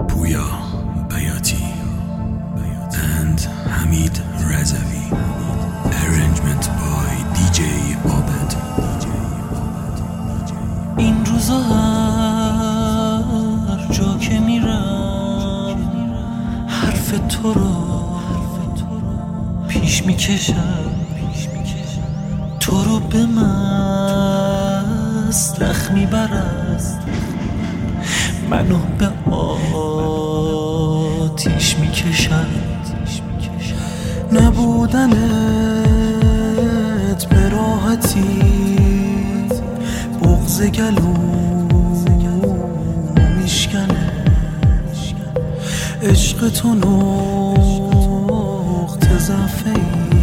Puya Bayati and Hamid Razavi. Arrangement by DJ Abed. این روزا هر جا که میرم حرف تو رو پیش میکشم، تو رو به مسلخ میبرم، منو به آتیش میکشم. نبودنت به راحتی بغض گلو میشکنه، عشق تو نقطه ضعفی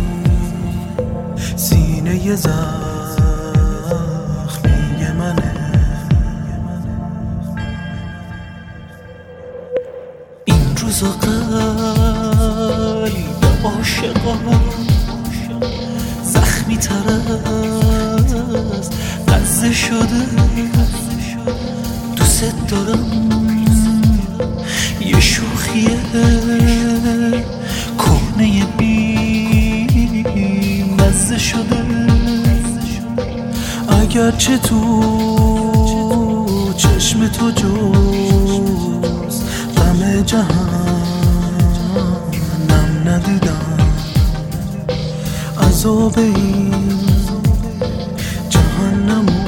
سینه زخمی منه. این روزا قلب عاشقا زخمی تر از غزه شده، دوست دارم یه شوخیه کهنه بی مزه شده. اگرچه تو چشم تو جز غم جهنم ندیدم، عذاب این جهنمو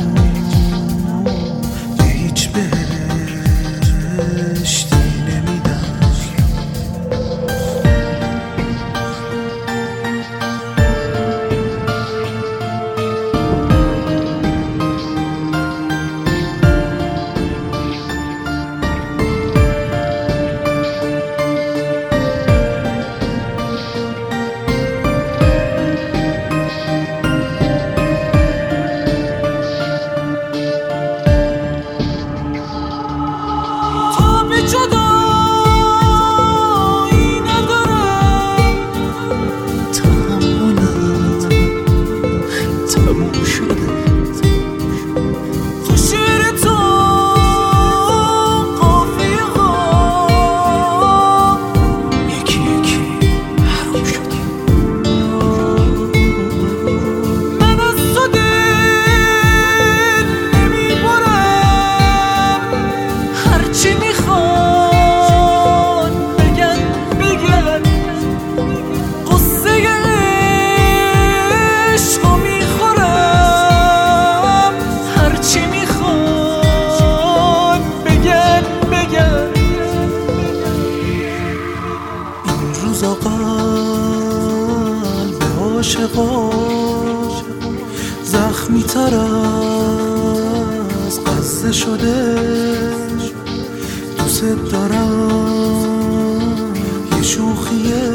به هیچ بهشتی نمیدم. جدایی ندارم، تحملم تموم شده. تو شعر تو قافیه ها یکی یکی حروم شده. من از تو دل نمیبرم، هرچی میخوان بگن قصه عشقو میخورم، هرچی میخوان بگن. این روزا قلب عاشقا زخمی تر از غزه شده، دوست دارم یه شوخیه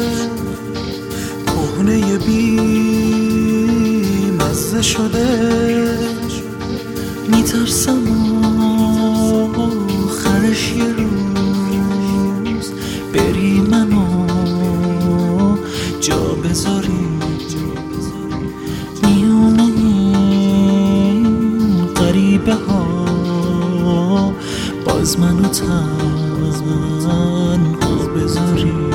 کهنه بی مزه شده. میترسم آخرش یه روز بری منو جا بذاری، میونه این غریبه ها باز منو تنها بذاری.